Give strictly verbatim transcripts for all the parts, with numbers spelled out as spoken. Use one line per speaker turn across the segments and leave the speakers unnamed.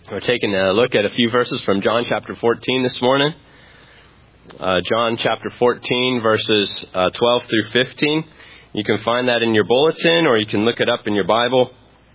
We're taking a look at a few verses from John chapter fourteen this morning. Uh, John chapter fourteen, verses uh, twelve through fifteen. You can find that in your bulletin, or you can look it up in your Bible.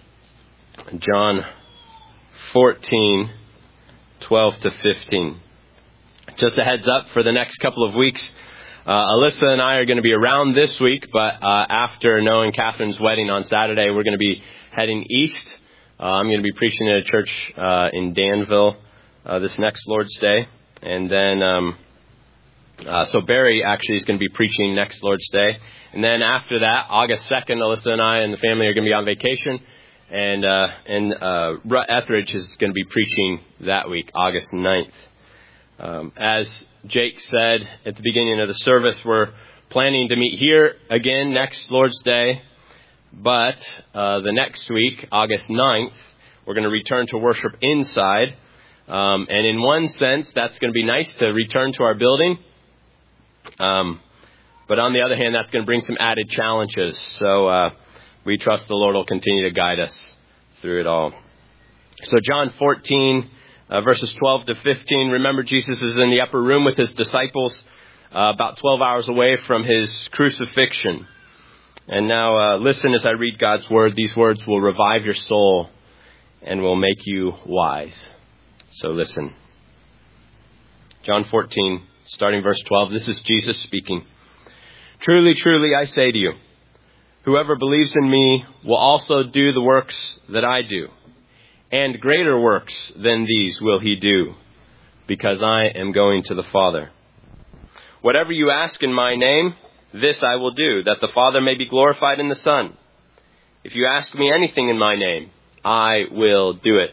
John fourteen, twelve to fifteen. Just a heads up, for the next couple of weeks, uh, Alyssa and I are going to be around this week, but uh, after knowing Catherine's wedding on Saturday, we're going to be heading east. Uh, I'm going to be preaching at a church uh, in Danville uh, this next Lord's Day. And then, um, uh, so Barry actually is going to be preaching next Lord's Day. And then after that, August second, Alyssa and I and the family are going to be on vacation. And, uh, and uh, Rut Etheridge is going to be preaching that week, August ninth. Um, as Jake said at the beginning of the service, we're planning to meet here again next Lord's Day. But uh, the next week, August ninth, we're going to return to worship inside. Um, and in one sense, that's going to be nice to return to our building. Um, but on the other hand, that's going to bring some added challenges. So uh, we trust the Lord will continue to guide us through it all. So John fourteen, uh, verses twelve to fifteen. Remember, Jesus is in the upper room with his disciples uh, about twelve hours away from his crucifixion. And now uh, listen as I read God's word. These words will revive your soul and will make you wise. So listen. John fourteen, starting verse twelve. This is Jesus speaking. Truly, truly, I say to you, whoever believes in me will also do the works that I do. And greater works than these will he do, because I am going to the Father. Whatever you ask in my name, this I will do, that the Father may be glorified in the Son. If you ask me anything in my name, I will do it.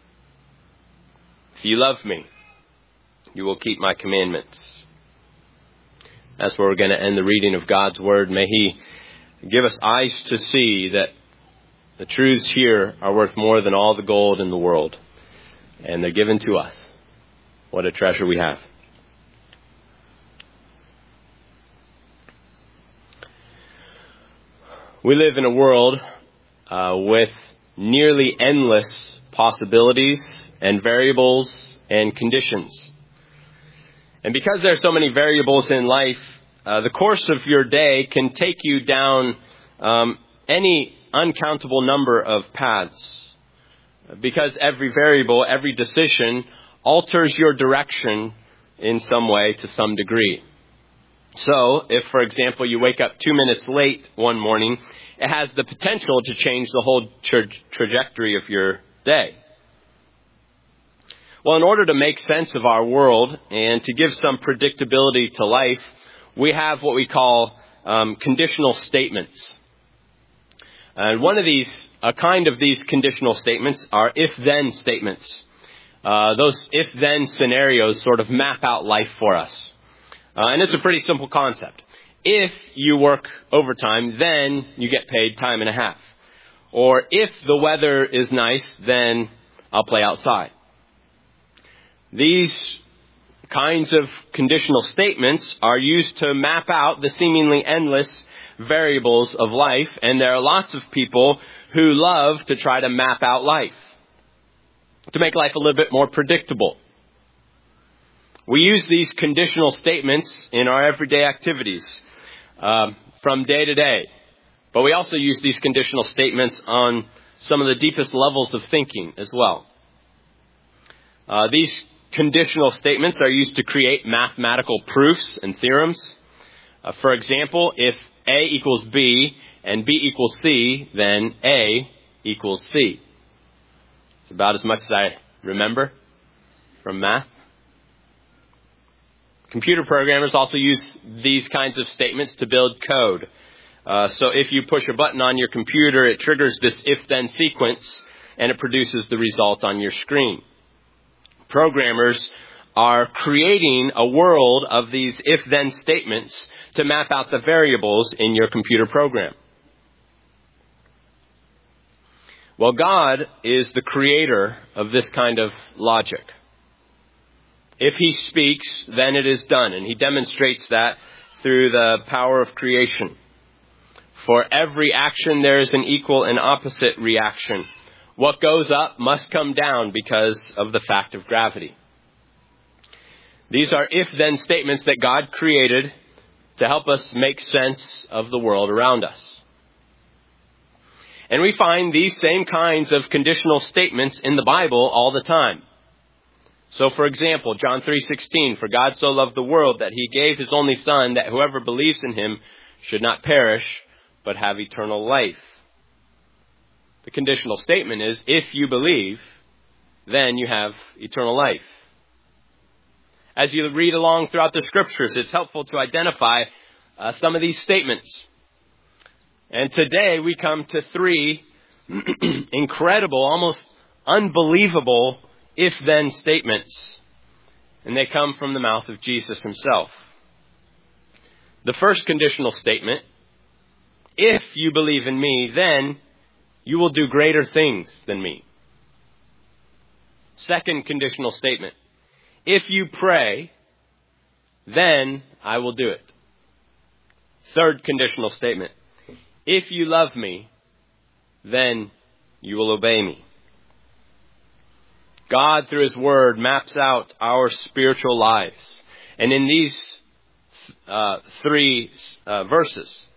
If you love me, you will keep my commandments. That's where we're going to end the reading of God's Word. May He give us eyes to see that the truths here are worth more than all the gold in the world. And they're given to us. What a treasure we have. We live in a world uh, with nearly endless possibilities and variables and conditions. And because there are so many variables in life, uh, the course of your day can take you down um, any uncountable number of paths. Because every variable, every decision alters your direction in some way to some degree. So, if, for example, you wake up two minutes late one morning, it has the potential to change the whole tra- trajectory of your day. Well, in order to make sense of our world and to give some predictability to life, we have what we call um, conditional statements. And one of these, a kind of these conditional statements are if-then statements. Uh, those if-then scenarios sort of map out life for us. Uh, and it's a pretty simple concept. If you work overtime, then you get paid time and a half. Or if the weather is nice, then I'll play outside. These kinds of conditional statements are used to map out the seemingly endless variables of life. And there are lots of people who love to try to map out life, to make life a little bit more predictable. We use these conditional statements in our everyday activities um, from day to day. But we also use these conditional statements on some of the deepest levels of thinking as well. Uh, these conditional statements are used to create mathematical proofs and theorems. Uh, for example, if A equals B and B equals C, then A equals C. It's about as much as I remember from math. Computer programmers also use these kinds of statements to build code. Uh, so if you push a button on your computer, it triggers this if-then sequence, and it produces the result on your screen. Programmers are creating a world of these if-then statements to map out the variables in your computer program. Well, God is the creator of this kind of logic. If he speaks, then it is done. And he demonstrates that through the power of creation. For every action, there is an equal and opposite reaction. What goes up must come down because of the fact of gravity. These are if-then statements that God created to help us make sense of the world around us. And we find these same kinds of conditional statements in the Bible all the time. So, for example, John three sixteen, "For God so loved the world that he gave his only Son, that whoever believes in him should not perish, but have eternal life." The conditional statement is, if you believe, then you have eternal life. As you read along throughout the Scriptures, it's helpful to identify uh, some of these statements. And today we come to three incredible, almost unbelievable if-then statements. And they come from the mouth of Jesus himself. The first conditional statement, if you believe in me, then you will do greater things than me. Second conditional statement, if you pray, then I will do it. Third conditional statement, if you love me, then you will obey me. God, through his word, maps out our spiritual lives. And in these uh, three uh, verses,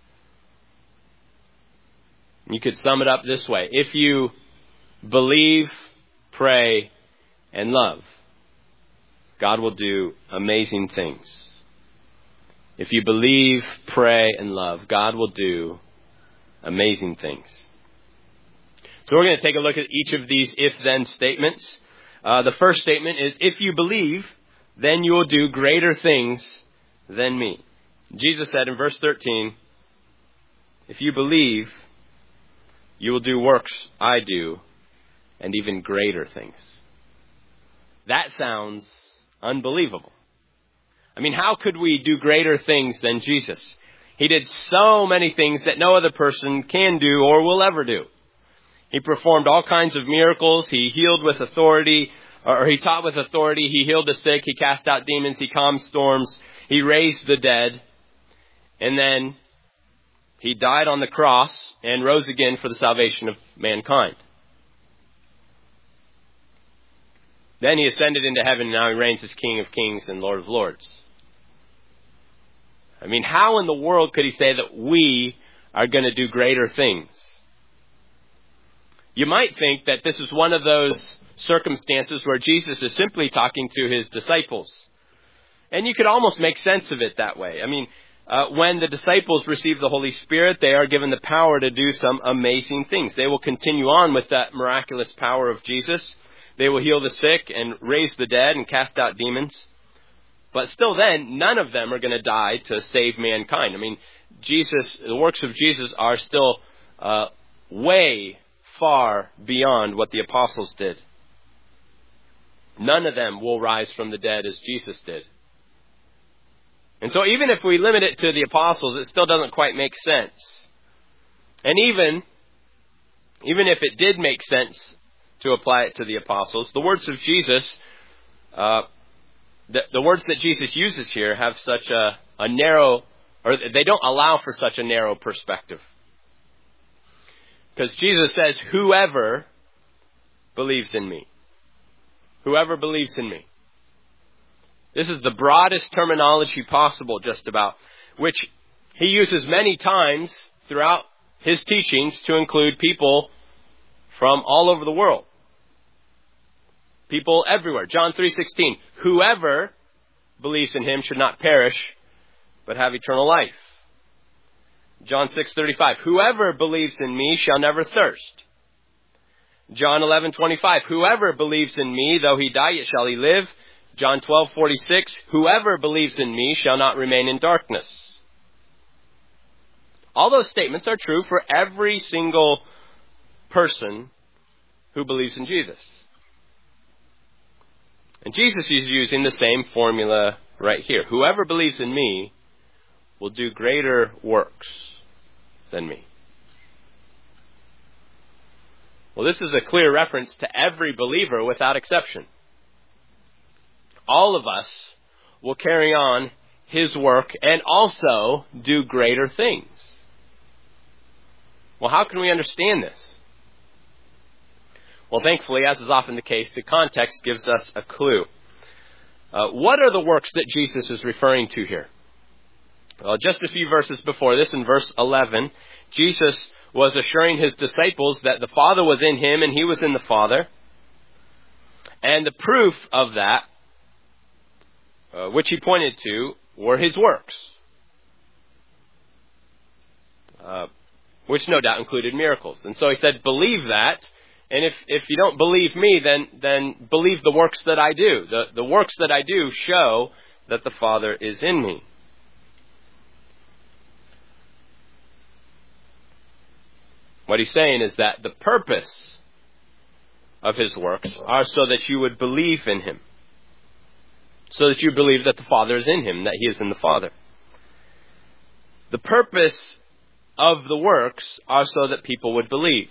you could sum it up this way. If you believe, pray, and love, God will do amazing things. If you believe, pray, and love, God will do amazing things. So we're going to take a look at each of these if-then statements. Uh, the first statement is, if you believe, then you will do greater things than me. Jesus said in verse thirteen, if you believe, you will do works I do, and even greater things. That sounds unbelievable. I mean, how could we do greater things than Jesus? He did so many things that no other person can do or will ever do. He performed all kinds of miracles. He healed with authority, or he taught with authority. He healed the sick. He cast out demons. He calmed storms. He raised the dead. And then he died on the cross and rose again for the salvation of mankind. Then he ascended into heaven, and now he reigns as King of Kings and Lord of Lords. I mean, how in the world could he say that we are going to do greater things? You might think that this is one of those circumstances where Jesus is simply talking to his disciples. And you could almost make sense of it that way. I mean, uh, when the disciples receive the Holy Spirit, they are given the power to do some amazing things. They will continue on with that miraculous power of Jesus. They will heal the sick and raise the dead and cast out demons. But still then, none of them are going to die to save mankind. I mean, Jesus, the works of Jesus are still uh, way far beyond what the apostles did. None of them will rise from the dead as Jesus did. And so even if we limit it to the apostles, it still doesn't quite make sense. And even, even if it did make sense to apply it to the apostles, the words of Jesus, uh, the, the words that Jesus uses here have such a, a narrow, or they don't allow for such a narrow perspective. Because Jesus says, whoever believes in me. Whoever believes in me. This is the broadest terminology possible, just about, which he uses many times throughout his teachings to include people from all over the world. People everywhere. John three sixteen, whoever believes in him should not perish, but have eternal life. John six thirty-five, whoever believes in me shall never thirst. John eleven twenty-five, whoever believes in me, though he die, yet shall he live. John twelve forty-six, whoever believes in me shall not remain in darkness. All those statements are true for every single person who believes in Jesus. And Jesus is using the same formula right here. Whoever believes in me will do greater works than me. Well, this is a clear reference to every believer without exception. All of us will carry on his work and also do greater things. Well, how can we understand this? Well, thankfully, as is often the case, the context gives us a clue. Uh, what are the works that Jesus is referring to here? Well, just a few verses before this, in verse eleven, Jesus was assuring his disciples that the Father was in him and he was in the Father. And the proof of that, uh, which he pointed to, were his works, uh, which no doubt included miracles. And so he said, believe that. And if, if you don't believe me, then, then believe the works that I do. The, the works that I do show that the Father is in me. What he's saying is that the purpose of his works are so that you would believe in him. So that you believe that the Father is in him, that he is in the Father. The purpose of the works are so that people would believe.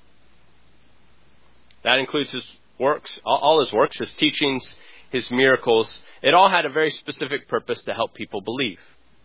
That includes his works, all his works, his teachings, his miracles. It all had a very specific purpose to help people believe.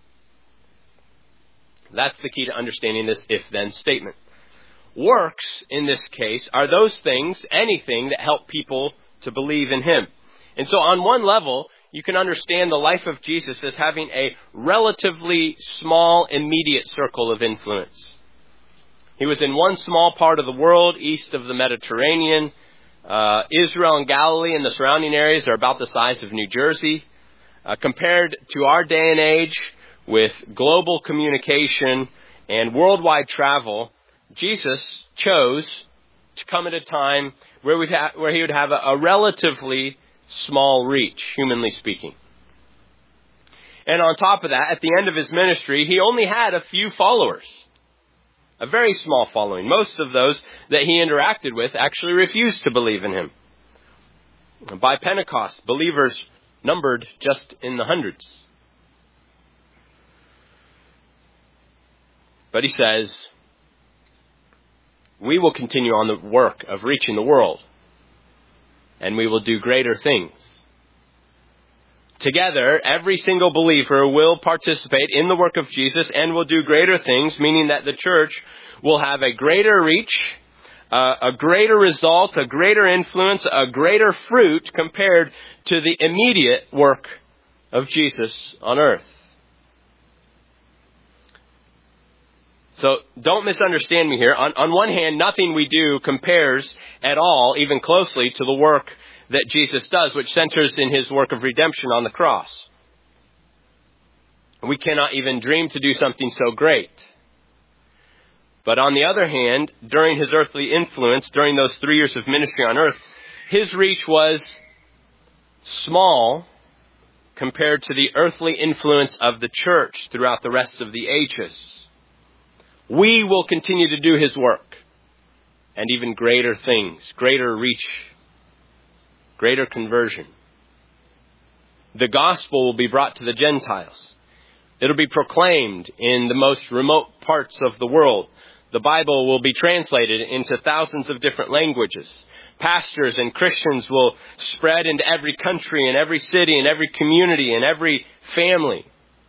That's the key to understanding this if-then statement. Works, in this case, are those things, anything that help people to believe in him. And so on one level, you can understand the life of Jesus as having a relatively small, immediate circle of influence. He was in one small part of the world, east of the Mediterranean. Uh, Israel and Galilee and the surrounding areas are about the size of New Jersey. Uh, compared to our day and age, with global communication and worldwide travel, Jesus chose to come at a time where, we'd ha- where he would have a, a relatively small reach, humanly speaking. And on top of that, at the end of his ministry, he only had a few followers. A very small following. Most of those that he interacted with actually refused to believe in him. By Pentecost, believers numbered just in the hundreds. But he says, we will continue on the work of reaching the world, and we will do greater things. Together, every single believer will participate in the work of Jesus and will do greater things, meaning that the church will have a greater reach, uh, a greater result, a greater influence, a greater fruit compared to the immediate work of Jesus on earth. So don't misunderstand me here. On, on one hand, nothing we do compares at all, even closely, to the work that Jesus does, which centers in his work of redemption on the cross. We cannot even dream to do something so great. But on the other hand, during his earthly influence, during those three years of ministry on earth, his reach was small compared to the earthly influence of the church throughout the rest of the ages. We will continue to do his work, and even greater things, greater reach, greater conversion. The gospel will be brought to the Gentiles. It'll be proclaimed in the most remote parts of the world. The Bible will be translated into thousands of different languages. Pastors and Christians will spread into every country and every city and every community and every family.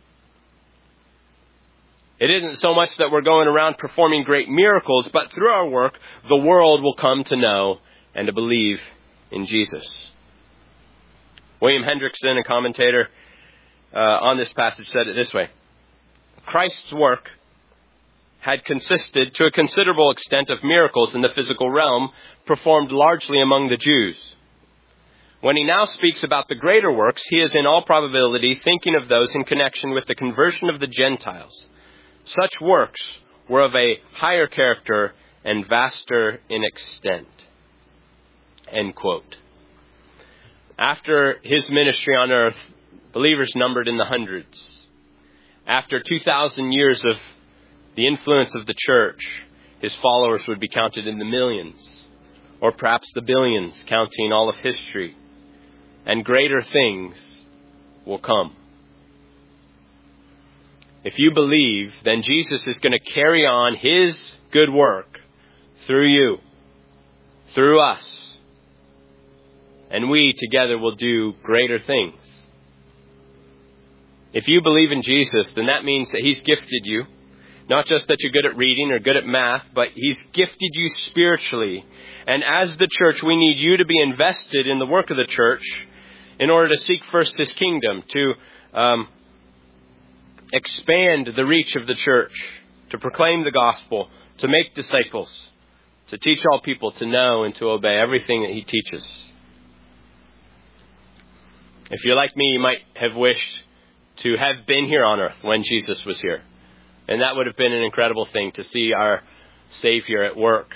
It isn't so much that we're going around performing great miracles, but through our work, the world will come to know and to believe in Jesus. William Hendrickson, a commentator uh, on this passage, said it this way. Christ's work had consisted to a considerable extent of miracles in the physical realm, performed largely among the Jews. When he now speaks about the greater works, he is in all probability thinking of those in connection with the conversion of the Gentiles. Such works were of a higher character and vaster in extent. End quote. After his ministry on earth, believers numbered in the hundreds. After two thousand years of the influence of the church, his followers would be counted in the millions, or perhaps the billions, counting all of history. And greater things will come. If you believe, then Jesus is going to carry on his good work through you, through us. And we together will do greater things. If you believe in Jesus, then that means that he's gifted you. Not just that you're good at reading or good at math, but He's gifted you spiritually. And as the church, we need you to be invested in the work of the church in order to seek first His kingdom, to um, expand the reach of the church, to proclaim the gospel, to make disciples, to teach all people to know and to obey everything that He teaches. If you're like me, you might have wished to have been here on earth when Jesus was here. And that would have been an incredible thing to see our Savior at work.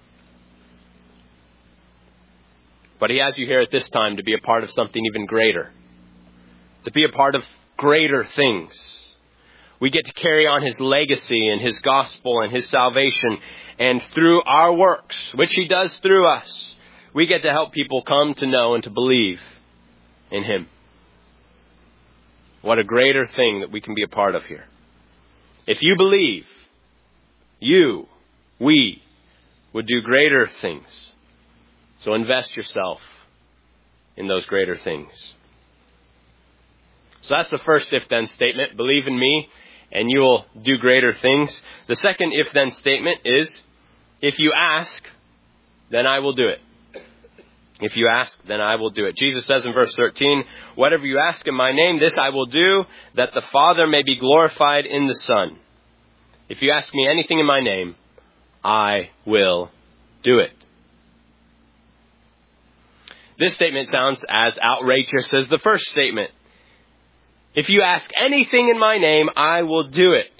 But He has you here at this time to be a part of something even greater. To be a part of greater things. We get to carry on His legacy and His gospel and His salvation. And through our works, which He does through us, we get to help people come to know and to believe in Him. What a greater thing that we can be a part of here. If you believe, you, we, would do greater things. So invest yourself in those greater things. So that's the first if-then statement. Believe in me and you will do greater things. The second if-then statement is, if you ask, then I will do it. If you ask, then I will do it. Jesus says in verse thirteen, whatever you ask in my name, this I will do, that the Father may be glorified in the Son. If you ask me anything in my name, I will do it. This statement sounds as outrageous as the first statement. If you ask anything in my name, I will do it.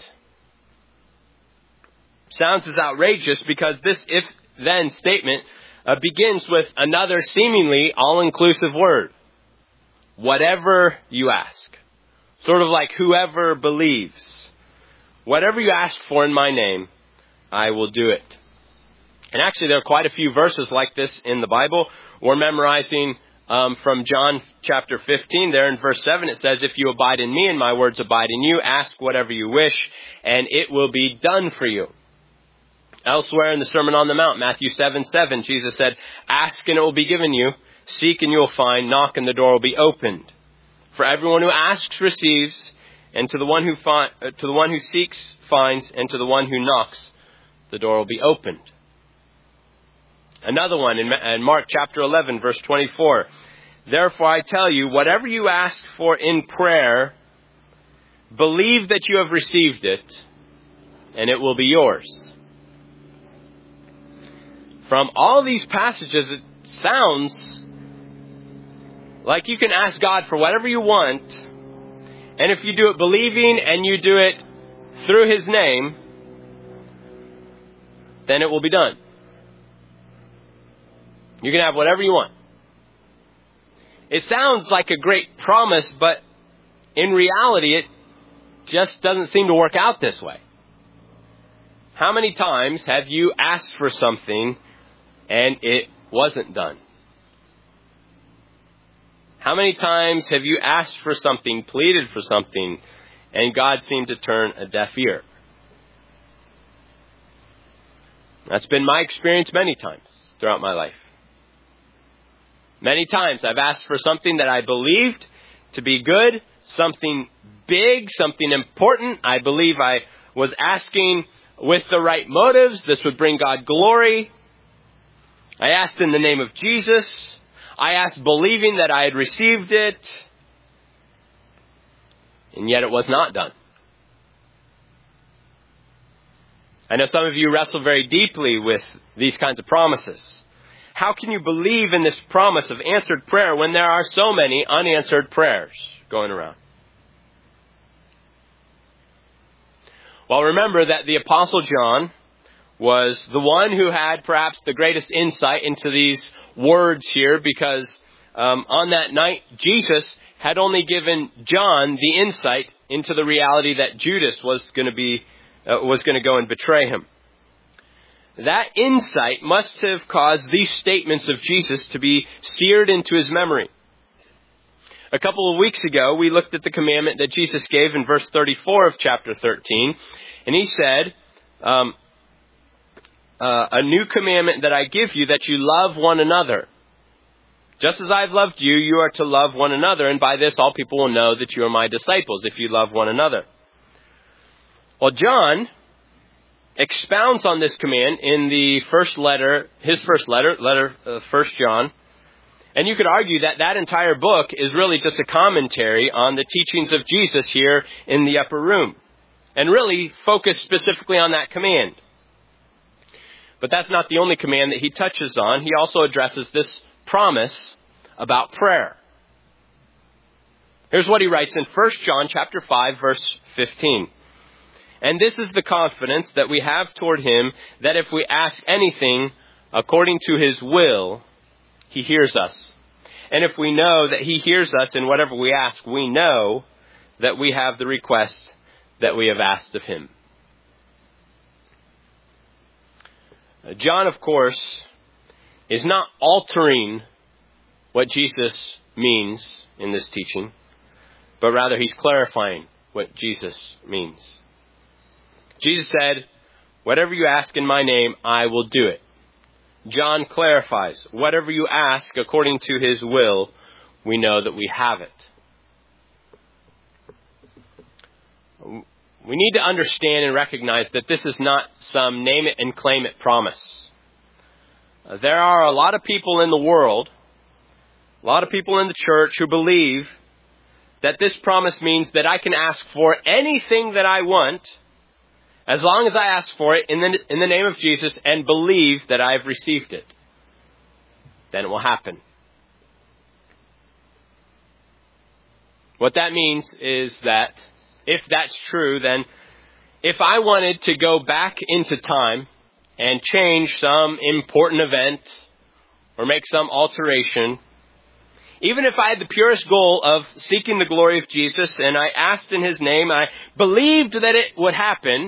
Sounds as outrageous because this if-then statement uh, begins with another seemingly all-inclusive word. Whatever you ask. Sort of like whoever believes. Whatever you ask for in my name, I will do it. And actually there are quite a few verses like this in the Bible. We're memorizing um, from John chapter fifteen. There in verse seven it says, if you abide in me and my words abide in you, ask whatever you wish and it will be done for you. Elsewhere in the Sermon on the Mount, Matthew seven seven, Jesus said, ask and it will be given you, seek and you will find, knock and the door will be opened. For everyone who asks receives, and to the one who fi- uh, to the one who seeks finds, and to the one who knocks the door will be opened. Another one in, Ma- in Mark chapter eleven verse twenty-four. Therefore I tell you, whatever you ask for in prayer, believe that you have received it, and it will be yours. From all these passages, it sounds like you can ask God for whatever you want, and if you do it believing and you do it through His name, then it will be done. You can have whatever you want. It sounds like a great promise, but in reality, it just doesn't seem to work out this way. How many times have you asked for something and it wasn't done? How many times have you asked for something, pleaded for something, and God seemed to turn a deaf ear? That's been my experience many times throughout my life. Many times I've asked for something that I believed to be good, something big, something important. I believe I was asking with the right motives. This would bring God glory. I asked in the name of Jesus. I asked believing that I had received it. And yet it was not done. I know some of you wrestle very deeply with these kinds of promises. How can you believe in this promise of answered prayer when there are so many unanswered prayers going around? Well, remember that the Apostle John was the one who had perhaps the greatest insight into these words here, because um, on that night, Jesus had only given John the insight into the reality that Judas was going to be uh, was going to go and betray him. That insight must have caused these statements of Jesus to be seared into his memory. A couple of weeks ago, we looked at the commandment that Jesus gave in verse thirty-four of chapter thirteen. And he said, um, uh, a new commandment that I give you, that you love one another. Just as I've loved you, you are to love one another. And by this, all people will know that you are my disciples, if you love one another. Well, John expounds on this command in the first letter, his first letter, letter uh, First John. And you could argue that that entire book is really just a commentary on the teachings of Jesus here in the upper room, and really focused specifically on that command. But that's not the only command that he touches on. He also addresses this promise about prayer. Here's what he writes in First John chapter five, verse fifteen. And this is the confidence that we have toward him, that if we ask anything according to his will, he hears us. And if we know that he hears us in whatever we ask, we know that we have the request that we have asked of him. John, of course, is not altering what Jesus means in this teaching, but rather he's clarifying what Jesus means. Jesus said, whatever you ask in my name, I will do it. John clarifies, whatever you ask according to his will, we know that we have it. We need to understand and recognize that this is not some name it and claim it promise. There are a lot of people in the world, a lot of people in the church who believe that this promise means that I can ask for anything that I want, as long as I ask for it in the, in the name of Jesus and believe that I've received it. Then it will happen. What that means is that if that's true, then if I wanted to go back into time and change some important event or make some alteration, even if I had the purest goal of seeking the glory of Jesus and I asked in his name, I believed that it would happen,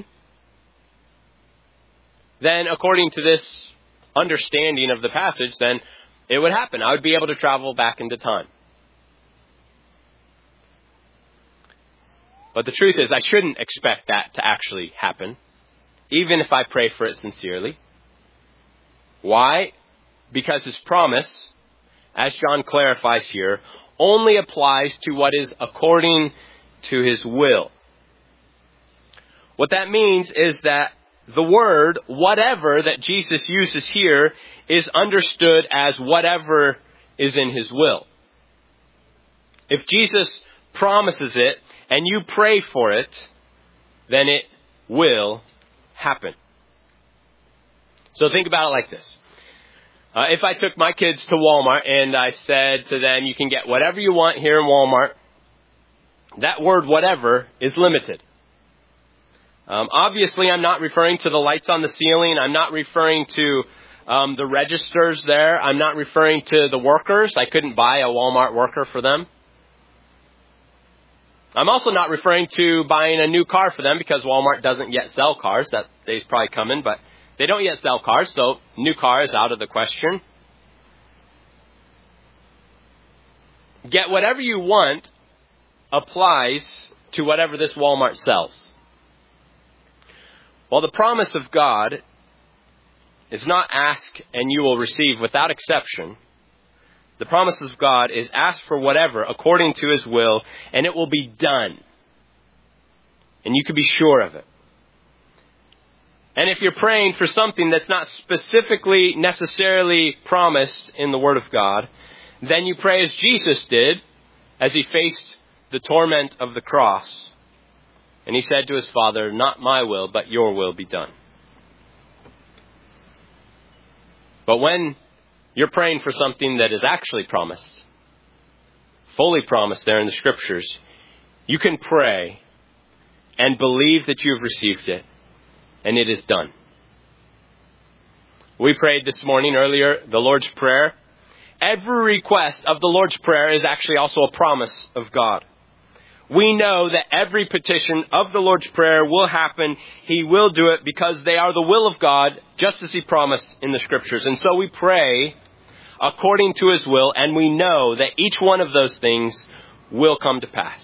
then according to this understanding of the passage, then it would happen. I would be able to travel back into time. But the truth is, I shouldn't expect that to actually happen, even if I pray for it sincerely. Why? Because his promise, as John clarifies here, only applies to what is according to his will. What that means is that the word, whatever, that Jesus uses here is understood as whatever is in his will. If Jesus promises it and you pray for it, then it will happen. So think about it like this. Uh, if I took my kids to Walmart and I said to them, you can get whatever you want here in Walmart, that word whatever is limited. Um, obviously, I'm not referring to the lights on the ceiling. I'm not referring to um, the registers there. I'm not referring to the workers. I couldn't buy a Walmart worker for them. I'm also not referring to buying a new car for them, because Walmart doesn't yet sell cars. That day's probably coming, but they don't yet sell cars, so new car is out of the question. Get whatever you want applies to whatever this Walmart sells. Well, the promise of God is not ask and you will receive without exception. The promise of God is ask for whatever according to his will, and it will be done. And you can be sure of it. And if you're praying for something that's not specifically necessarily promised in the Word of God, then you pray as Jesus did as he faced the torment of the cross. And he said to his Father, not my will, but your will be done. But when you're praying for something that is actually promised, fully promised there in the Scriptures, you can pray and believe that you've received it, and it is done. We prayed this morning earlier, the Lord's Prayer. Every request of the Lord's Prayer is actually also a promise of God. We know that every petition of the Lord's Prayer will happen. He will do it because they are the will of God, just as he promised in the Scriptures. And so we pray according to his will, and we know that each one of those things will come to pass.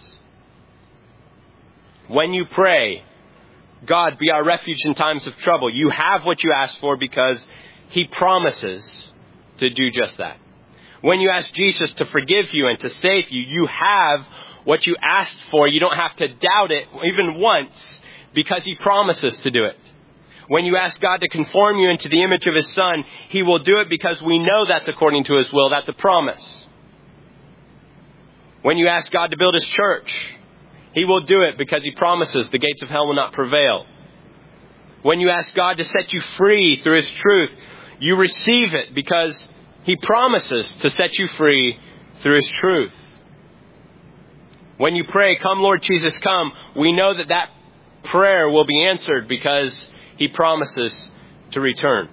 When you pray, God, be our refuge in times of trouble, you have what you ask for because he promises to do just that. When you ask Jesus to forgive you and to save you, you have what you asked for. You don't have to doubt it even once because he promises to do it. When you ask God to conform you into the image of His Son, He will do it because we know that's according to His will. That's a promise. When you ask God to build His church, He will do it because He promises the gates of hell will not prevail. When you ask God to set you free through His truth, you receive it because He promises to set you free through His truth. When you pray, "Come Lord Jesus, come," we know that that prayer will be answered because He promises to return.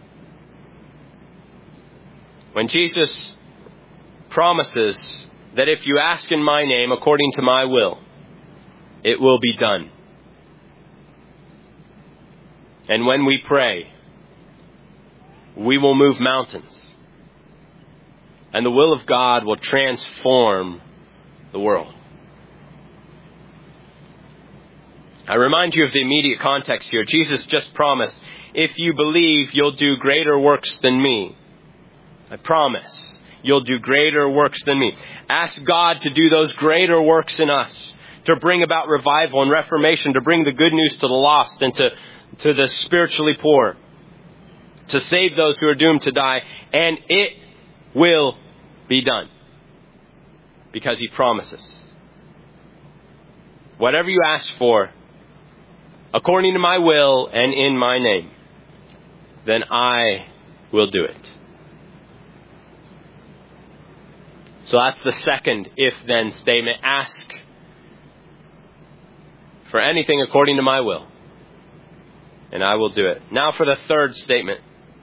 When Jesus promises that if you ask in my name according to my will, it will be done. And when we pray, we will move mountains. And the will of God will transform the world. I remind you of the immediate context here. Jesus just promised, if you believe, you'll do greater works than me. I promise, you'll do greater works than me. Ask God to do those greater works in us, to bring about revival and reformation, to bring the good news to the lost and to, to the spiritually poor, to save those who are doomed to die, and it will be done because He promises. Whatever you ask for, according to my will and in my name, then I will do it. So that's the second if-then statement. Ask for anything according to my will, and I will do it. Now for the third statement.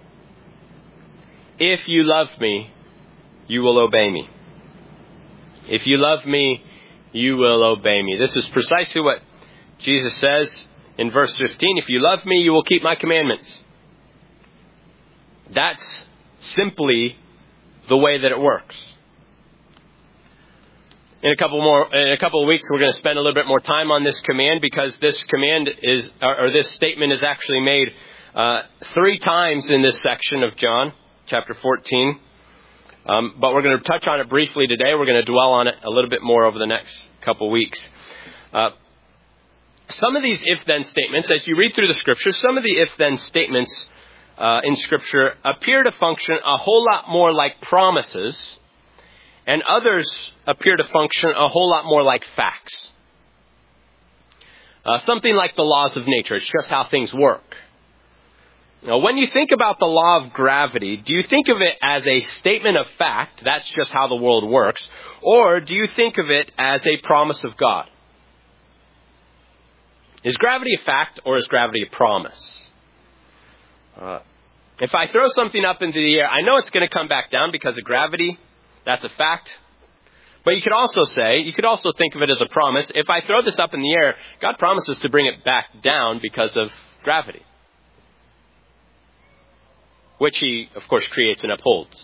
If you love me, you will obey me. If you love me, you will obey me. This is precisely what Jesus says in verse fifteen. If you love me, you will keep my commandments. That's simply the way that it works. In a couple more, in a couple of weeks, we're going to spend a little bit more time on this command because this command is, or, or this statement is actually made uh, three times in this section of John, chapter fourteen. Um, but we're going to touch on it briefly today. We're going to dwell on it a little bit more over the next couple of weeks. Uh, some of these if-then statements, as you read through the Scriptures, some of the if-then statements uh, in Scripture appear to function a whole lot more like promises, and others appear to function a whole lot more like facts. Uh, something like the laws of nature. It's just how things work. Now, when you think about the law of gravity, do you think of it as a statement of fact, that's just how the world works, or do you think of it as a promise of God? Is gravity a fact, or is gravity a promise? Uh, if I throw something up into the air, I know it's going to come back down because of gravity. That's a fact. But you could also say, you could also think of it as a promise. If I throw this up in the air, God promises to bring it back down because of gravity, which He, of course, creates and upholds.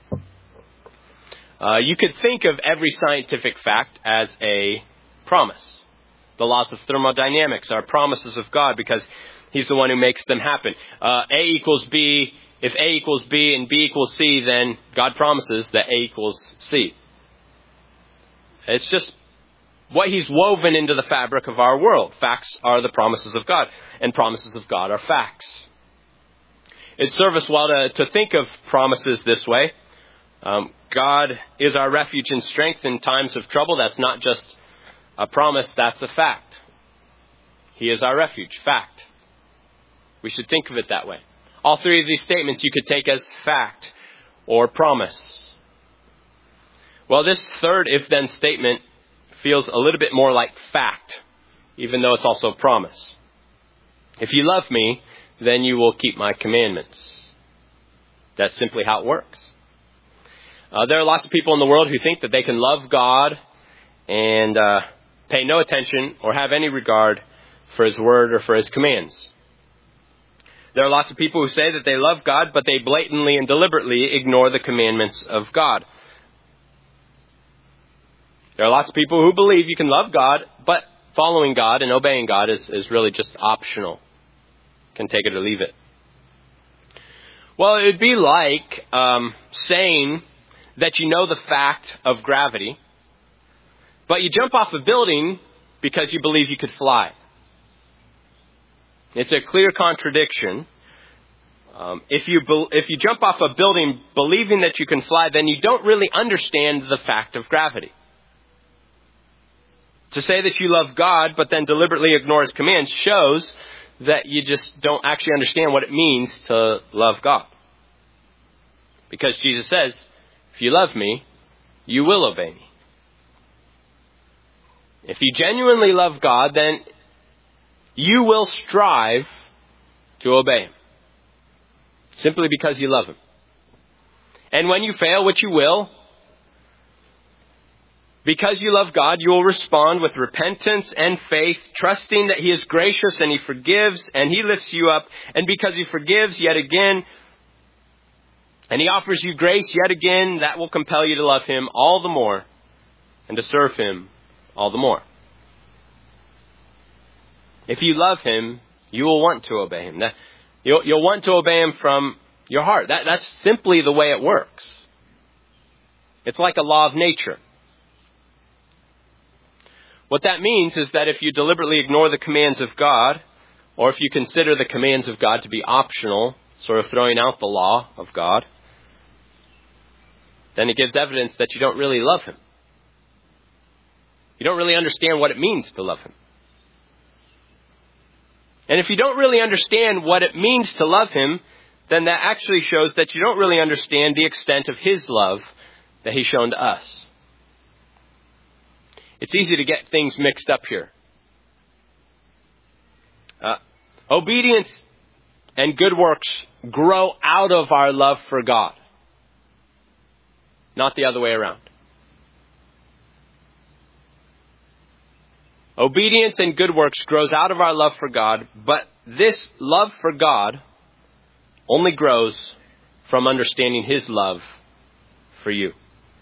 Uh, you could think of every scientific fact as a promise. The laws of thermodynamics are promises of God because He's the one who makes them happen. Uh, A equals B. If A equals B and B equals C, then God promises that A equals C. It's just what He's woven into the fabric of our world. Facts are the promises of God, and promises of God are facts. It serves us well to, to think of promises this way. Um, God is our refuge and strength in times of trouble. That's not just a promise, that's a fact. He is our refuge, fact. We should think of it that way. All three of these statements you could take as fact or promise. Well, this third if-then statement feels a little bit more like fact, even though it's also a promise. If you love me, then you will keep my commandments. That's simply how it works. Uh, there are lots of people in the world who think that they can love God and uh, pay no attention or have any regard for His word or for His commands. There are lots of people who say that they love God, but they blatantly and deliberately ignore the commandments of God. There are lots of people who believe you can love God, but following God and obeying God is, is really just optional. Can take it or leave it. Well, it would be like um, saying that you know the fact of gravity, but you jump off a building because you believe you could fly. It's a clear contradiction. Um, if you be, if you jump off a building believing that you can fly, then you don't really understand the fact of gravity. To say that you love God, but then deliberately ignore His commands, shows that you just don't actually understand what it means to love God. Because Jesus says, if you love me, you will obey me. If you genuinely love God, then you will strive to obey Him. Simply because you love Him. And when you fail, which you will, because you love God, you will respond with repentance and faith, trusting that He is gracious and He forgives and He lifts you up. And because He forgives yet again, and He offers you grace yet again, that will compel you to love Him all the more and to serve Him all the more. If you love Him, you will want to obey Him. That, you'll, you'll want to obey Him from your heart. That, that's simply the way it works. It's like a law of nature. What that means is that if you deliberately ignore the commands of God, or if you consider the commands of God to be optional, sort of throwing out the law of God, then it gives evidence that you don't really love Him. You don't really understand what it means to love Him. And if you don't really understand what it means to love Him, then that actually shows that you don't really understand the extent of His love that He's shown to us. It's easy to get things mixed up here. Uh, obedience and good works grow out of our love for God, not the other way around. Obedience and good works grows out of our love for God, but this love for God only grows from understanding His love for you.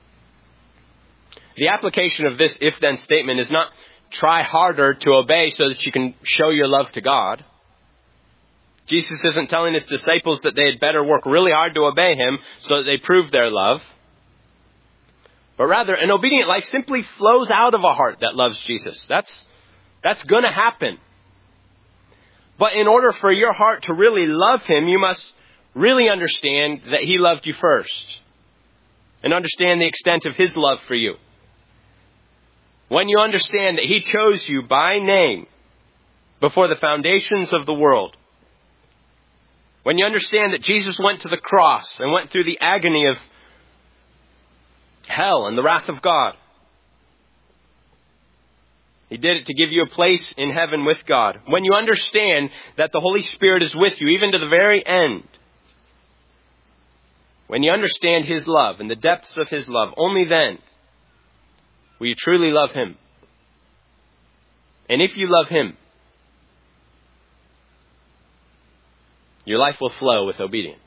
The application of this if-then statement is not try harder to obey so that you can show your love to God. Jesus isn't telling His disciples that they had better work really hard to obey Him so that they prove their love. But rather, an obedient life simply flows out of a heart that loves Jesus. That's, that's going to happen. But in order for your heart to really love Him, you must really understand that He loved you first. And understand the extent of His love for you. When you understand that He chose you by name before the foundations of the world. When you understand that Jesus went to the cross and went through the agony of hell and the wrath of God. He did it to give you a place in heaven with God. When you understand that the Holy Spirit is with you even to the very end. When you understand His love and the depths of His love, only then will you truly love Him. And if you love Him, your life will flow with obedience.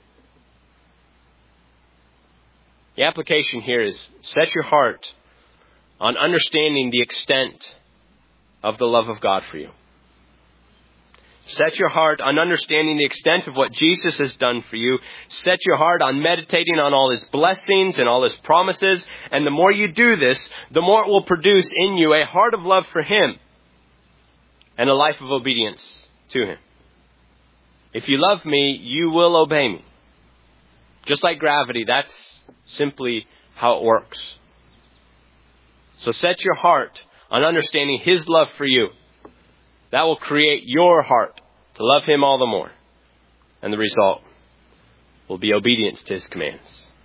The application here is set your heart on understanding the extent of the love of God for you. Set your heart on understanding the extent of what Jesus has done for you. Set your heart on meditating on all His blessings and all His promises. And the more you do this, the more it will produce in you a heart of love for Him and a life of obedience to Him. If you love me, you will obey me. Just like gravity, that's simply how it works. So set your heart on understanding His love for you. That will create your heart to love Him all the more. And the result will be obedience to His commands.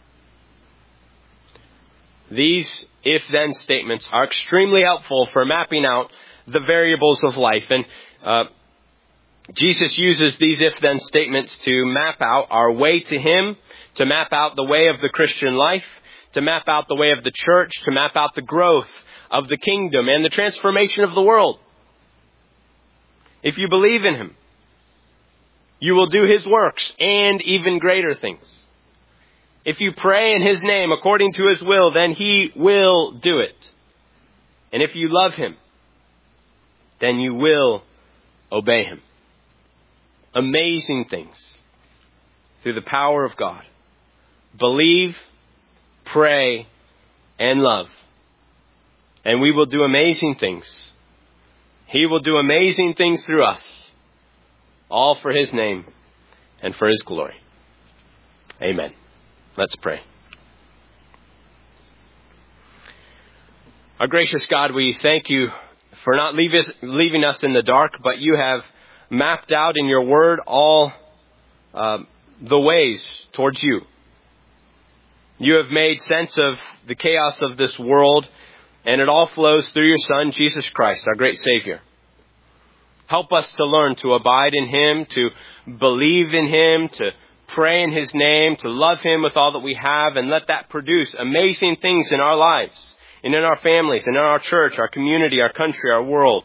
These if-then statements are extremely helpful for mapping out the variables of life. And uh, Jesus uses these if-then statements to map out our way to Him, to map out the way of the Christian life, to map out the way of the church, to map out the growth of the kingdom and the transformation of the world. If you believe in Him, you will do His works and even greater things. If you pray in His name according to His will, then He will do it. And if you love Him, then you will obey Him. Amazing things through the power of God. Believe, pray, and love. And we will do amazing things. He will do amazing things through us all for his name and for his glory. Amen. Let's pray. Our gracious God, we thank you for not leave us, leaving us in the dark, but you have mapped out in your word all uh, the ways towards you. You have made sense of the chaos of this world, and it all flows through your Son, Jesus Christ, our great Savior. Help us to learn to abide in him, to believe in him, to pray in his name, to love him with all that we have, and let that produce amazing things in our lives, and in our families, and in our church, our community, our country, our world.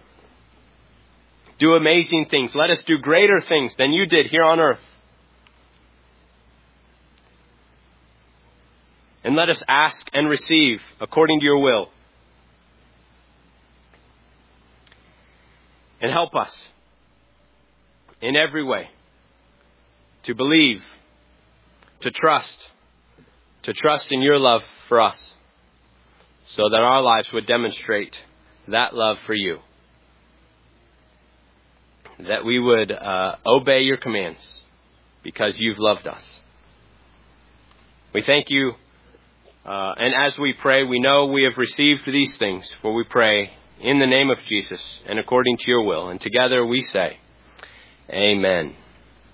Do amazing things. Let us do greater things than you did here on earth. And let us ask and receive according to your will. And help us in every way to believe, to trust, to trust in your love for us, so that our lives would demonstrate that love for you. That we would uh, obey your commands because you've loved us. We thank you. Uh, and as we pray, we know we have received these things, for we pray in the name of Jesus and according to your will. And together we say, Amen.